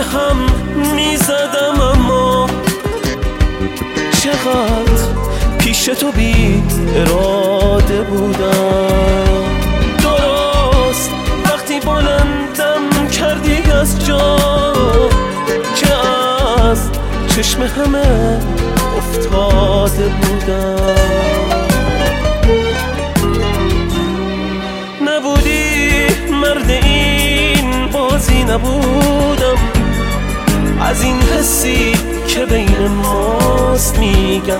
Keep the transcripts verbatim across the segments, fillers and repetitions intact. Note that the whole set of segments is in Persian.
هم میزدم، اما چقدر پیش تو بی اراده بودم. درست وقتی بلندم کردی از جا که از چشم همه افتاده بودم. نبودی مرد این بازی، نبودم از این حسی که بین ماست میگم.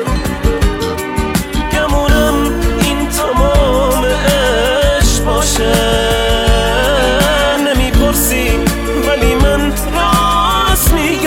گمونم این تمام عشق باشه، نمیپرسی ولی من راست میگم.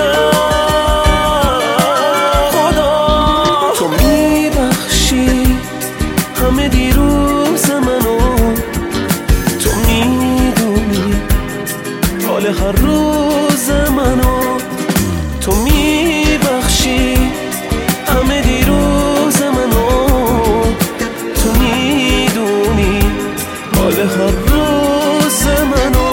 خدا تو میبخشی همه دیروز منو، تو میدونی حال هر روز منو، تو میبخشی همه دیروز منو، تو میدونی حال هر روز منو.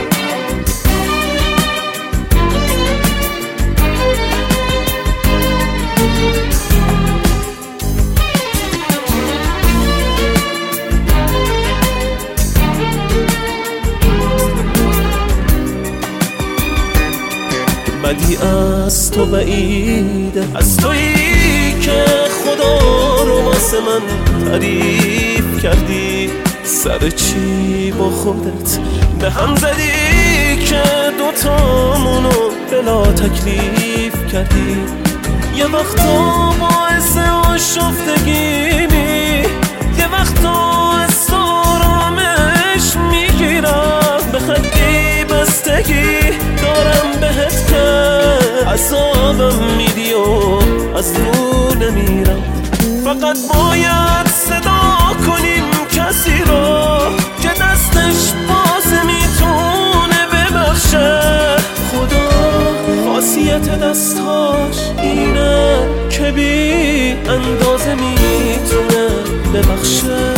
بدی از تو بعیده، از تویی که خدا رو واسه من تعریف کردی. سر چی با خودت به هم زدی که دوتامونو بلا تکلیف کردی؟ یه وقتا باعث آشفتگی، یه وقتا از آرامش میگیرم. به خطی بستگی دارم بهت که عذابم میدی و از دور نمیرم. فقط باید صدا کنیم کسی رو که دستش باز میتونه ببخشه. خدا خاصیت دستاش اینه که بی اندازه میتونه ببخشه.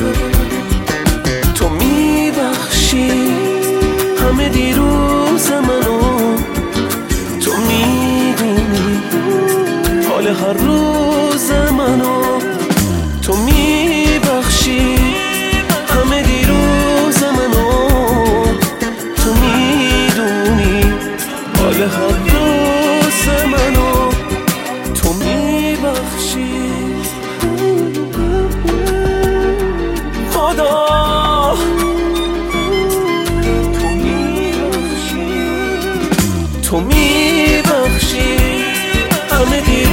تو میبخشی همه دیروز منو، تو میدونی حال هر روز منو، تو میبخشی همه دیروز منو، تو میدونی حال هر روز منو، تو میبخشی. خدا تو میبخشی، تو میبخشی همه دیروز